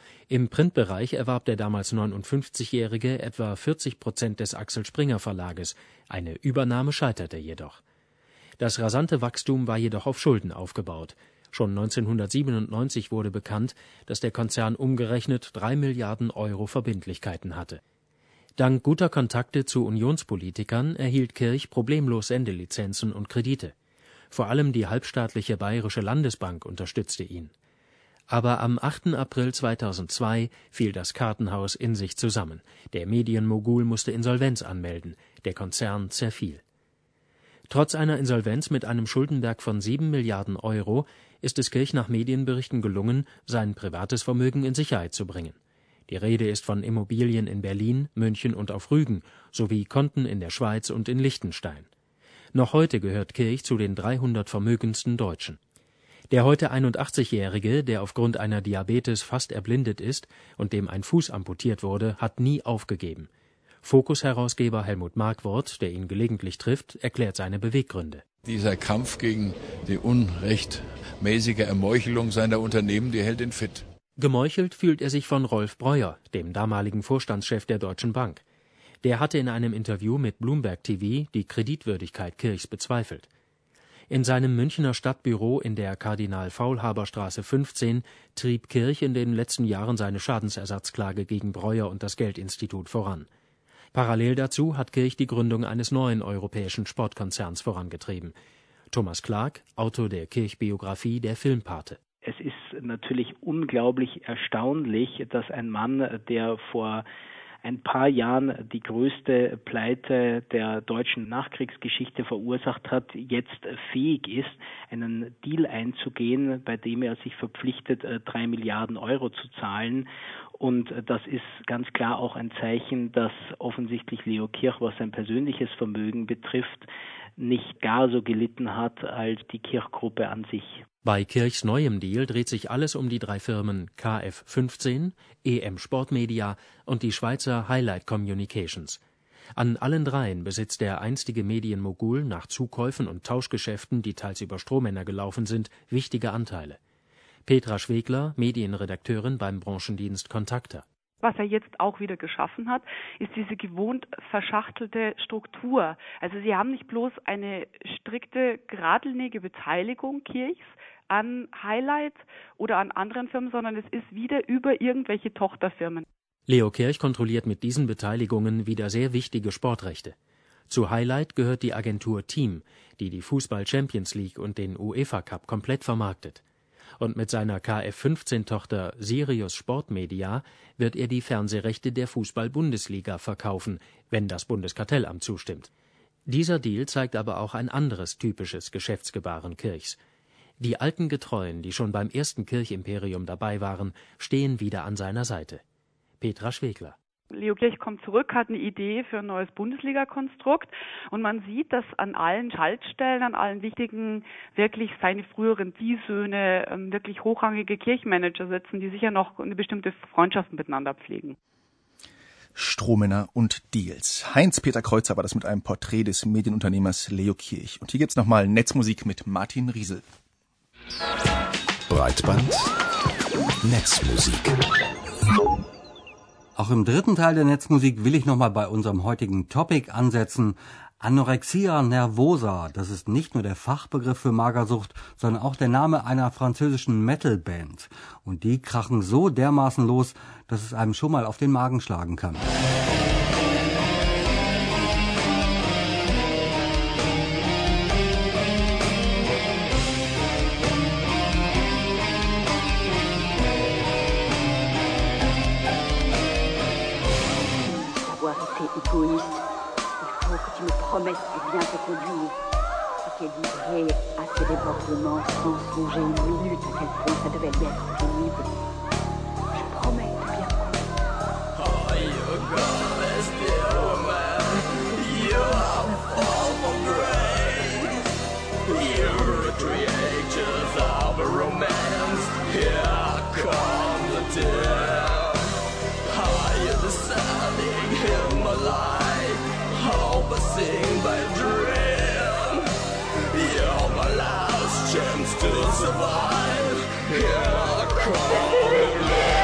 Im Printbereich erwarb der damals neunundfünfzigjährige etwa vierzig Prozent des Axel Springer Verlages. Eine Übernahme scheiterte jedoch. Das rasante Wachstum war jedoch auf Schulden aufgebaut. Schon neunzehnhundertsiebenundneunzig wurde bekannt, dass der Konzern umgerechnet drei Milliarden Euro Verbindlichkeiten hatte. Dank guter Kontakte zu Unionspolitikern erhielt Kirch problemlos Sendelizenzen und Kredite. Vor allem die halbstaatliche Bayerische Landesbank unterstützte ihn. Aber am achten April zweitausendzwei fiel das Kartenhaus in sich zusammen. Der Medienmogul musste Insolvenz anmelden. Der Konzern zerfiel. Trotz einer Insolvenz mit einem Schuldenberg von sieben Milliarden Euro ist es Kirch nach Medienberichten gelungen, sein privates Vermögen in Sicherheit zu bringen. Die Rede ist von Immobilien in Berlin, München und auf Rügen sowie Konten in der Schweiz und in Liechtenstein. Noch heute gehört Kirch zu den dreihundert vermögendsten Deutschen. Der heute einundachtzigjährige, der aufgrund einer Diabetes fast erblindet ist und dem ein Fuß amputiert wurde, hat nie aufgegeben. Fokus-Herausgeber Helmut Markwort, der ihn gelegentlich trifft, erklärt seine Beweggründe. Dieser Kampf gegen die unrechtmäßige Ermeuchelung seiner Unternehmen, die hält ihn fit. Gemeuchelt fühlt er sich von Rolf Breuer, dem damaligen Vorstandschef der Deutschen Bank. Der hatte in einem Interview mit Bloomberg T V die Kreditwürdigkeit Kirchs bezweifelt. In seinem Münchner Stadtbüro in der Kardinal-Faulhaber-Straße fünfzehn trieb Kirch in den letzten Jahren seine Schadensersatzklage gegen Breuer und das Geldinstitut voran. Parallel dazu hat Kirch die Gründung eines neuen europäischen Sportkonzerns vorangetrieben. Thomas Clark, Autor der Kirch-Biografie Der Filmpate. Es ist natürlich unglaublich erstaunlich, dass ein Mann, der vor ein paar Jahren die größte Pleite der deutschen Nachkriegsgeschichte verursacht hat, jetzt fähig ist, einen Deal einzugehen, bei dem er sich verpflichtet, drei Milliarden Euro zu zahlen. Und das ist ganz klar auch ein Zeichen, dass offensichtlich Leo Kirch, was sein persönliches Vermögen betrifft, nicht gar so gelitten hat als die Kirch-Gruppe an sich. Bei Kirchs neuem Deal dreht sich alles um die drei Firmen K F fünfzehn, E M Sportmedia und die Schweizer Highlight Communications. An allen dreien besitzt der einstige Medienmogul nach Zukäufen und Tauschgeschäften, die teils über Strohmänner gelaufen sind, wichtige Anteile. Petra Schwegler, Medienredakteurin beim Branchendienst Contakta. Was er jetzt auch wieder geschaffen hat, ist diese gewohnt verschachtelte Struktur. Also Sie haben nicht bloß eine strikte, geradlinige Beteiligung Kirchs an Highlight oder an anderen Firmen, sondern es ist wieder über irgendwelche Tochterfirmen. Leo Kirch kontrolliert mit diesen Beteiligungen wieder sehr wichtige Sportrechte. Zu Highlight gehört die Agentur Team, die die Fußball-Champions League und den UEFA Cup komplett vermarktet. Und mit seiner K F fünfzehn Tochter Sirius Sportmedia wird er die Fernsehrechte der Fußball-Bundesliga verkaufen, wenn das Bundeskartellamt zustimmt. Dieser Deal zeigt aber auch ein anderes typisches Geschäftsgebaren Kirchs. Die alten Getreuen, die schon beim ersten Kirchimperium dabei waren, stehen wieder an seiner Seite. Petra Schwegler. Leo Kirch kommt zurück, hat eine Idee für ein neues Bundesliga-Konstrukt und man sieht, dass an allen Schaltstellen, an allen wichtigen, wirklich seine früheren Ziehsöhne, wirklich hochrangige Kirchenmanager sitzen, die sicher noch eine bestimmte Freundschaft miteinander pflegen. Strohmänner und Deals. Heinz-Peter Kreuzer war das mit einem Porträt des Medienunternehmers Leo Kirch. Und hier gibt's nochmal Netzmusik mit Martin Riesel. Breitband Netzmusik. Auch im dritten Teil der Netzmusik will ich nochmal bei unserem heutigen Topic ansetzen. Anorexia nervosa, das ist nicht nur der Fachbegriff für Magersucht, sondern auch der Name einer französischen Metalband. Und die krachen so dermaßen los, dass es einem schon mal auf den Magen schlagen kann. Égoïste, il faut que tu me promettes de bien te conduire et qu'elle livrait à ses débordements sans songer une minute à quel point ça devait lui être pénible. Je promets de bien conduire. Oh, you're gonna steal a man. You are full of grace. You're a creature of a romance. Here comes the tear. You're deciding in my life, hope I sing by dream. You're my last chance to survive. Here comes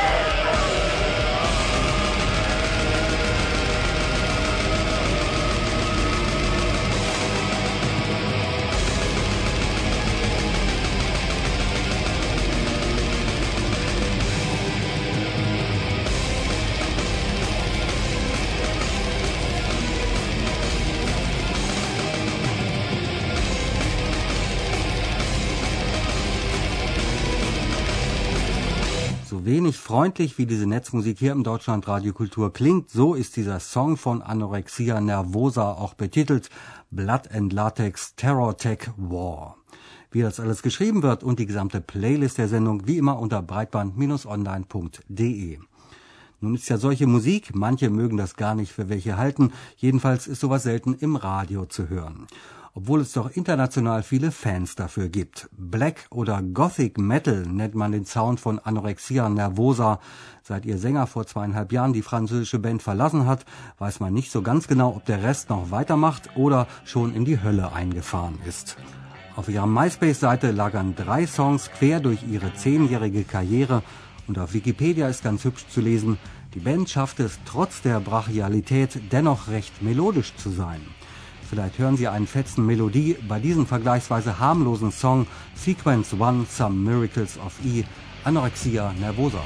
Wenig freundlich, wie diese Netzmusik hier im Deutschlandradio Kultur klingt, so ist dieser Song von Anorexia nervosa auch betitelt: Blood and Latex Terror Tech War. Wie das alles geschrieben wird und die gesamte Playlist der Sendung wie immer unter breitband online punkt de. Nun ist ja solche Musik, manche mögen das gar nicht für welche halten, jedenfalls ist sowas selten im Radio zu hören. Obwohl es doch international viele Fans dafür gibt. Black oder Gothic Metal nennt man den Sound von Anorexia nervosa. Seit ihr Sänger vor zweieinhalb Jahren die französische Band verlassen hat, weiß man nicht so ganz genau, ob der Rest noch weitermacht oder schon in die Hölle eingefahren ist. Auf ihrer MySpace-Seite lagern drei Songs quer durch ihre zehnjährige Karriere und auf Wikipedia ist ganz hübsch zu lesen, die Band schafft es trotz der Brachialität dennoch recht melodisch zu sein. Vielleicht hören Sie einen fetzen Melodie bei diesem vergleichsweise harmlosen Song Sequence One, Some Miracles of E, Anorexia nervosa.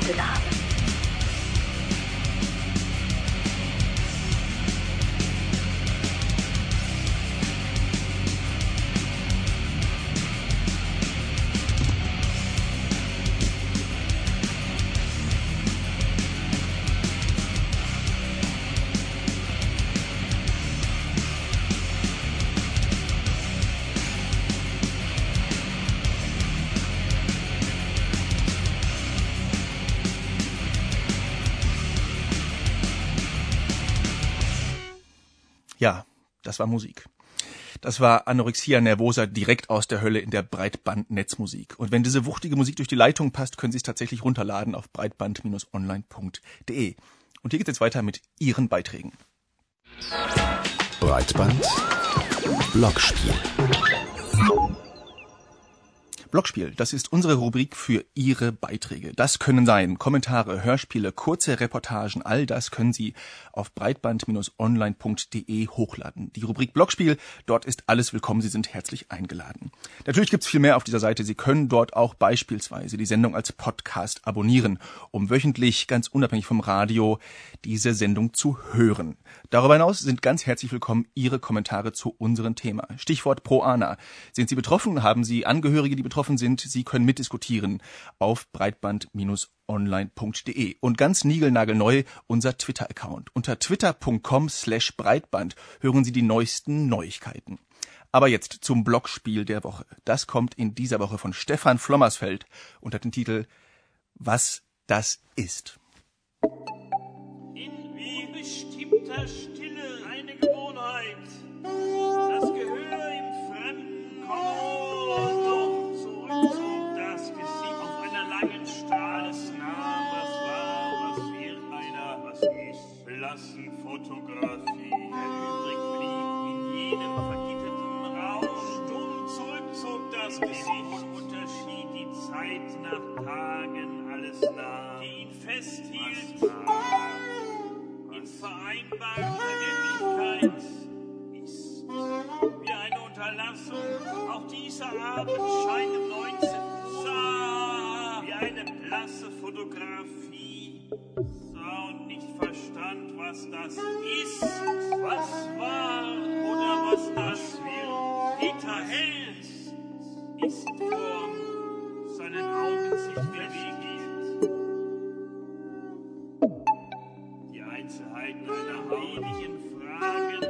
gefunden haben. Ja, das war Musik. Das war Anorexia Nervosa direkt aus der Hölle in der Breitband-Netzmusik. Und wenn diese wuchtige Musik durch die Leitung passt, können Sie es tatsächlich runterladen auf breitband Bindestrich online Punkt de. Und hier geht es jetzt weiter mit Ihren Beiträgen. Breitband Blockspiel. Blockspiel, das ist unsere Rubrik für Ihre Beiträge. Das können sein Kommentare, Hörspiele, kurze Reportagen, all das können Sie auf breitband Bindestrich online Punkt de hochladen. Die Rubrik Blockspiel, dort ist alles willkommen, Sie sind herzlich eingeladen. Natürlich gibt's viel mehr auf dieser Seite. Sie können dort auch beispielsweise die Sendung als Podcast abonnieren, um wöchentlich, ganz unabhängig vom Radio, diese Sendung zu hören. Darüber hinaus sind ganz herzlich willkommen Ihre Kommentare zu unserem Thema. Stichwort Pro Ana. Sind Sie betroffen? Haben Sie Angehörige, die betroffen sind? Sie können mitdiskutieren auf breitband Bindestrich online Punkt de. Und ganz niegelnagelneu unser Twitter-Account. Unter twitter Punkt com slash breitband hören Sie die neuesten Neuigkeiten. Aber jetzt zum Blockspiel der Woche. Das kommt in dieser Woche von Stefan Flommersfeld unter dem Titel Was das ist. In wie bestimmter Stille eine Gewohnheit, das Gehör im Fremden kommt und doch zurückzog das Gesicht auf einer langen Straße. Alles nah, was war, was wird, einer, was ist, blassen Fotografie. Der übrig blieb in jenem vergitterten Raum, stumm zurückzog das Gesicht und unterschied die Zeit nach Tagen, alles nah, die ihn festhielt. In vereinbarter Wirklichkeit ist wie eine Unterlassung. Auch dieser Abend scheint im neunzehnten sah wie eine blasse Fotografie. Sah und nicht verstand, was das ist, was war oder was das wird. Peter Hels ist vor seinen Augen sich bewegt. Einzelheiten einer wenigen Fragen.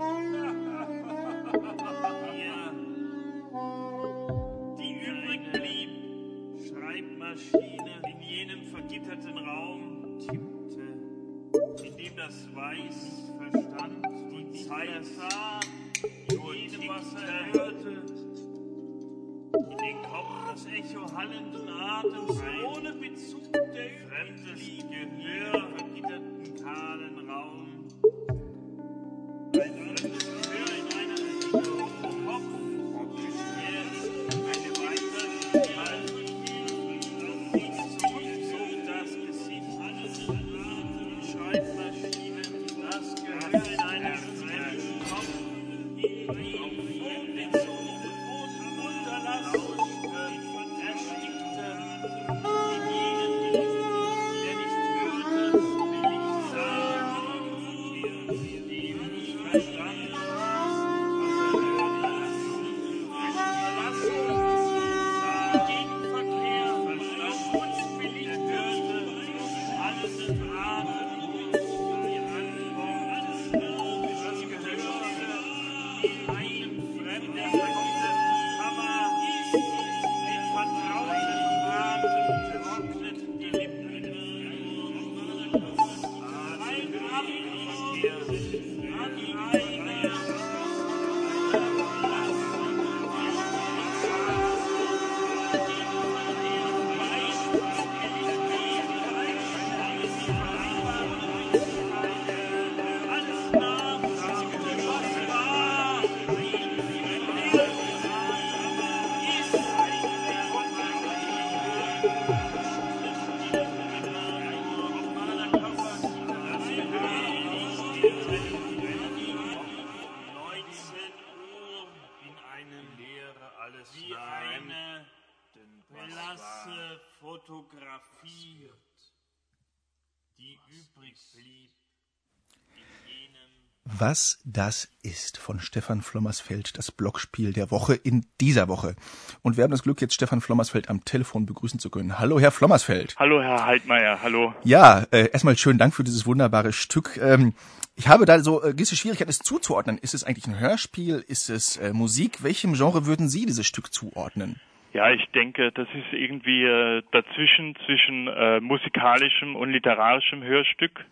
Hier, die übrig blieb, Schreibmaschine in jenem vergitterten Raum tippte, in dem das Weiß verstand, die Zeit sah, nur jedem, was er hörte, in den Kopf das Echo hallenden Atems, ohne Bezug der fremdes Gehör, vergitterten kahlen Raum. Ein fremdes Gehör in einer Kopf, er ist eine weitere Gestalt, nichts zurückzog das Gesicht, die Schreibmaschine, das Gehör in einer fremden Kopf, blasse Fotografie. die übrig blieb in jenem. Was das ist von Stefan Flommersfeld, das Blockspiel der Woche in dieser Woche. Und wir haben das Glück, jetzt Stefan Flommersfeld am Telefon begrüßen zu können. Hallo, Herr Flommersfeld. Hallo, Herr Heidmeier, hallo. Ja, äh, erstmal schönen Dank für dieses wunderbare Stück. Ähm, ich habe da so äh, gewisse Schwierigkeiten, es zuzuordnen. Ist es eigentlich ein Hörspiel? Ist es äh, Musik? Welchem Genre würden Sie dieses Stück zuordnen? Ja, ich denke, das ist irgendwie äh, dazwischen, zwischen äh, musikalischem und literarischem Hörstück.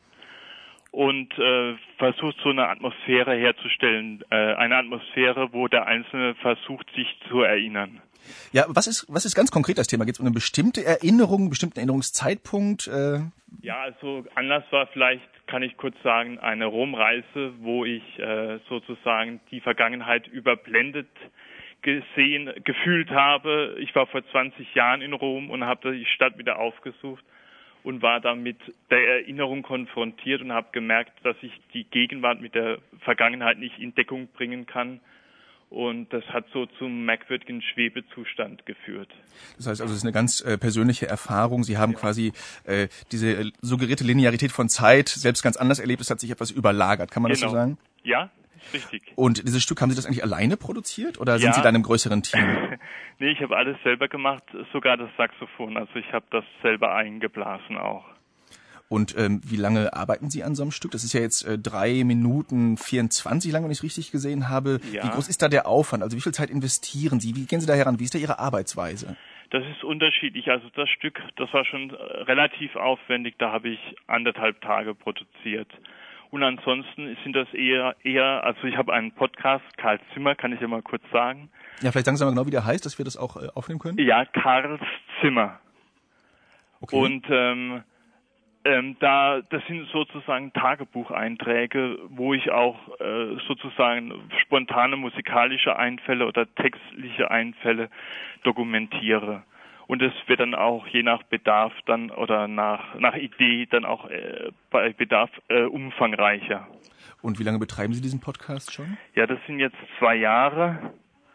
Und äh, versucht so eine Atmosphäre herzustellen, äh, eine Atmosphäre, wo der Einzelne versucht, sich zu erinnern. Ja, was ist was ist ganz konkret das Thema? Geht es um eine bestimmte Erinnerung, einen bestimmten Erinnerungszeitpunkt? Äh? Ja, also Anlass war vielleicht, kann ich kurz sagen, eine Romreise, wo ich äh, sozusagen die Vergangenheit überblendet gesehen, gefühlt habe. Ich war vor zwanzig Jahren in Rom und habe die Stadt wieder aufgesucht und war dann mit der Erinnerung konfrontiert und habe gemerkt, dass ich die Gegenwart mit der Vergangenheit nicht in Deckung bringen kann. Und das hat so zum merkwürdigen Schwebezustand geführt. Das heißt also, es ist eine ganz äh, persönliche Erfahrung. Sie haben ja. quasi äh, diese äh, suggerierte Linearität von Zeit selbst ganz anders erlebt. Es hat sich etwas überlagert. Kann man genau. das so sagen? Ja, richtig. Und dieses Stück, haben Sie das eigentlich alleine produziert oder ja. sind Sie da in einem größeren Team? Nee, ich habe alles selber gemacht, sogar das Saxophon. Also ich habe das selber eingeblasen auch. Und ähm, wie lange arbeiten Sie an so einem Stück? Das ist ja jetzt äh, drei Minuten vierundzwanzig lang, wenn ich es richtig gesehen habe. Ja. Wie groß ist da der Aufwand? Also wie viel Zeit investieren Sie? Wie gehen Sie da heran? Wie ist da Ihre Arbeitsweise? Das ist unterschiedlich. Also das Stück, das war schon relativ aufwendig. Da habe ich anderthalb Tage produziert. Und ansonsten sind das eher, eher, also ich habe einen Podcast, Karls Zimmer, kann ich ja mal kurz sagen. Ja, vielleicht sagen Sie mal genau, wie der heißt, dass wir das auch äh, aufnehmen können. Ja, Karls Zimmer. Okay. Und ähm, ähm, da, das sind sozusagen Tagebucheinträge, wo ich auch äh, sozusagen spontane musikalische Einfälle oder textliche Einfälle dokumentiere. Und es wird dann auch je nach Bedarf dann oder nach nach Idee dann auch äh, bei Bedarf äh, umfangreicher. Und wie lange betreiben Sie diesen Podcast schon? Ja, das sind jetzt zwei Jahre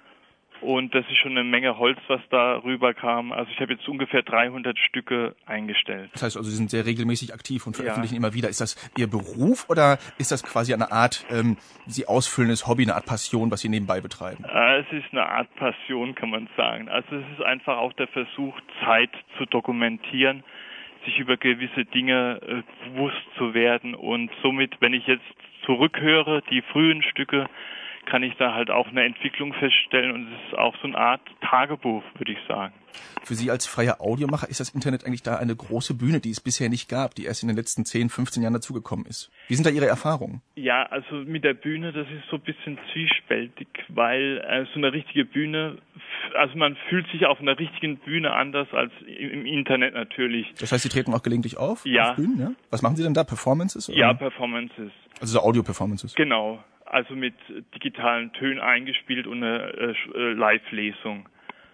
und das ist schon eine Menge Holz, was da rüberkam. Also ich habe jetzt ungefähr dreihundert Stücke eingestellt. Das heißt also, Sie sind sehr regelmäßig aktiv und veröffentlichen ja. immer wieder. Ist das Ihr Beruf oder ist das quasi eine Art, ähm, Sie ausfüllendes Hobby, eine Art Passion, was Sie nebenbei betreiben? Äh, es ist eine Art Passion, kann man sagen. Also es ist einfach auch der Versuch, Zeit zu dokumentieren, sich über gewisse Dinge äh, bewusst zu werden und somit, wenn ich jetzt zurückhöre, die frühen Stücke, kann ich da halt auch eine Entwicklung feststellen und es ist auch so eine Art Tagebuch, würde ich sagen. Für Sie als freier Audiomacher ist das Internet eigentlich da eine große Bühne, die es bisher nicht gab, die erst in den letzten zehn, fünfzehn Jahren dazugekommen ist. Wie sind da Ihre Erfahrungen? Ja, also mit der Bühne, das ist so ein bisschen zwiespältig, weil äh, so eine richtige Bühne, also man fühlt sich auf einer richtigen Bühne anders als im, im Internet natürlich. Das heißt, Sie treten auch gelegentlich auf? Ja. Auf Bühnen, ja? Was machen Sie denn da? Performances? Oder? Ja, Performances. Also so Audio-Performances? Genau. Also mit digitalen Tönen eingespielt und eine äh, Live-Lesung.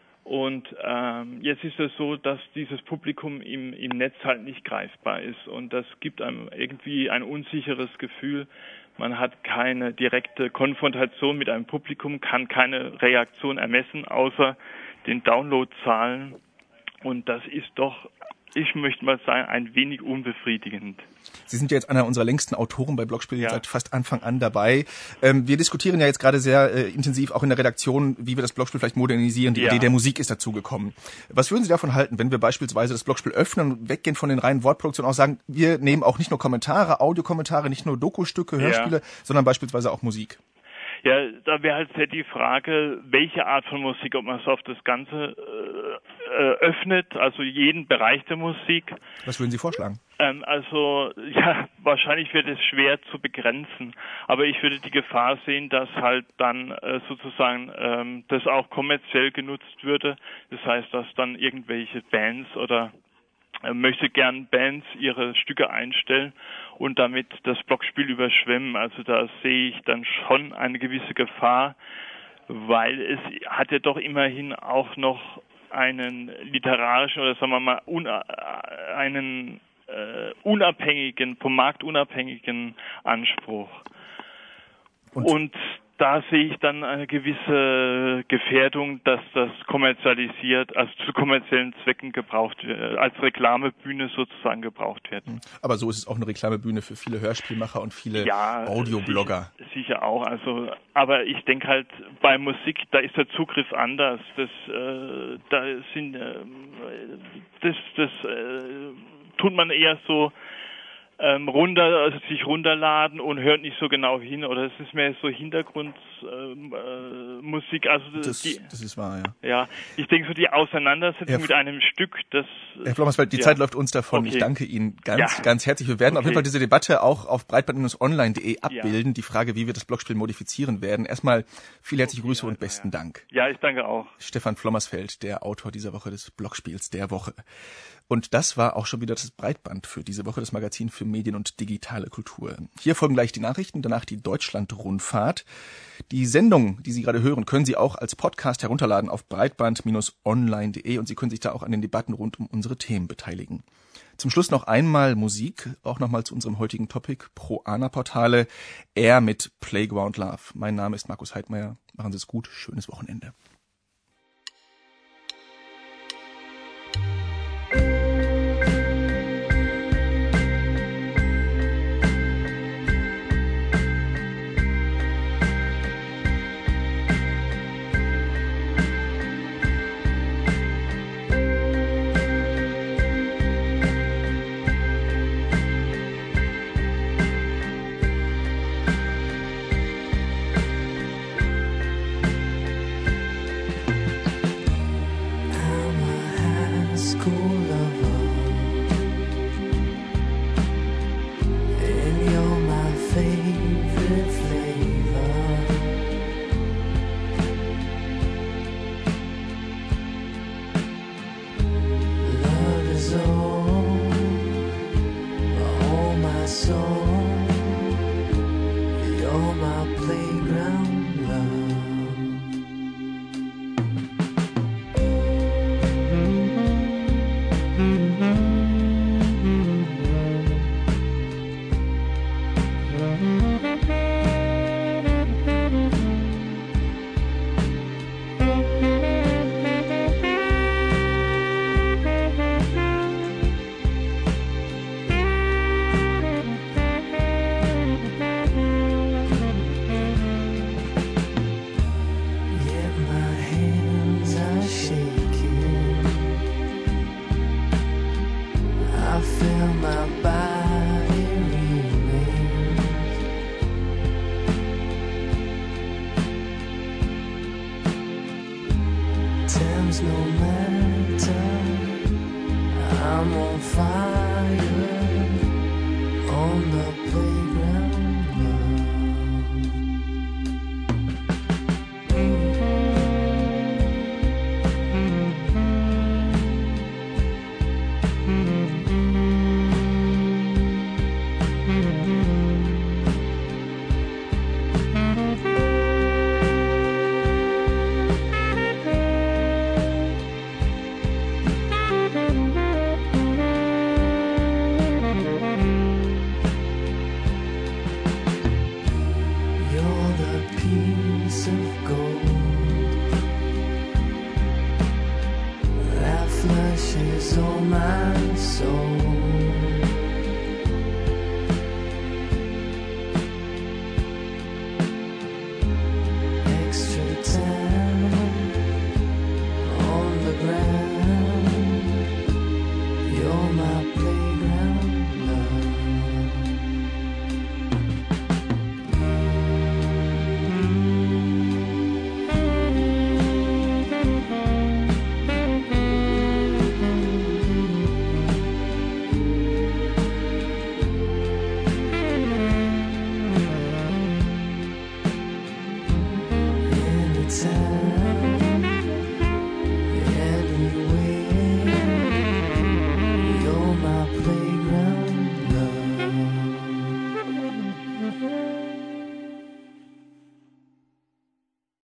Und ähm, jetzt ist es so, dass dieses Publikum im, im Netz halt nicht greifbar ist. Und das gibt einem irgendwie ein unsicheres Gefühl. Man hat keine direkte Konfrontation mit einem Publikum, kann keine Reaktion ermessen, außer den Downloadzahlen. Und das ist doch, ich möchte mal sagen, ein wenig unbefriedigend. Sie sind ja jetzt einer unserer längsten Autoren bei Blockspiel, ja. Seit fast Anfang an dabei. Ähm, wir diskutieren ja jetzt gerade sehr äh, intensiv auch in der Redaktion, wie wir das Blockspiel vielleicht modernisieren. Die ja. Idee der Musik ist dazugekommen. Was würden Sie davon halten, wenn wir beispielsweise das Blockspiel öffnen und weggehen von den reinen Wortproduktionen, auch sagen, wir nehmen auch nicht nur Kommentare, Audiokommentare, nicht nur Dokustücke, Hörspiele, ja. sondern beispielsweise auch Musik? Ja, da wäre halt sehr die Frage, welche Art von Musik, ob man es auf das Ganze äh, öffnet, also jeden Bereich der Musik. Was würden Sie vorschlagen? Ähm, also, ja, wahrscheinlich wird es schwer zu begrenzen, aber ich würde die Gefahr sehen, dass halt dann äh, sozusagen ähm, das auch kommerziell genutzt würde. Das heißt, dass dann irgendwelche Bands oder äh, möchte gern Bands ihre Stücke einstellen und damit das Blockspiel überschwemmen. Also da sehe ich dann schon eine gewisse Gefahr, weil es hat ja doch immerhin auch noch einen literarischen oder sagen wir mal un, einen äh, unabhängigen, vom Markt unabhängigen Anspruch. Und, Und da sehe ich dann eine gewisse Gefährdung, dass das kommerzialisiert, also zu kommerziellen Zwecken gebraucht wird, als Reklamebühne sozusagen gebraucht wird. Aber so ist es auch eine Reklamebühne für viele Hörspielmacher und viele ja, Audioblogger. Sicher, sicher auch. Also, aber ich denke halt bei Musik, da ist der Zugriff anders. Das, äh, da sind, äh, das, das äh, tut man eher so ähm, runter, also sich runterladen und hört nicht so genau hin, oder es ist mehr so Hintergrundmusik. Ähm, äh, Musik. Also das, die, das ist wahr, ja. Ja, ich denke so die Auseinandersetzung Herr mit einem Stück, das... Herr Flommersfeld, die ja. Zeit läuft uns davon. Okay. Ich danke Ihnen ganz, Ja. ganz herzlich. Wir werden Okay. auf jeden Fall diese Debatte auch auf breitband Bindestrich online Punkt de abbilden. Ja. Die Frage, wie wir das Blockspiel modifizieren werden. Erstmal viele herzliche Grüße und besten Dank. Ja, ich danke auch. Stefan Flommersfeld, der Autor dieser Woche des Blockspiels der Woche. Und das war auch schon wieder das Breitband für diese Woche, das Magazin für Medien und digitale Kultur. Hier folgen gleich die Nachrichten, danach die Deutschland-Rundfahrt. Die Sendung, die Sie gerade hören, können Sie auch als Podcast herunterladen auf breitband Bindestrich online Punkt de und Sie können sich da auch an den Debatten rund um unsere Themen beteiligen. Zum Schluss noch einmal Musik, auch nochmal zu unserem heutigen Topic, Pro-Ana-Portale, Air mit Playground Love. Mein Name ist Markus Heidmeier. Machen Sie es gut, schönes Wochenende. Flushes all my soul.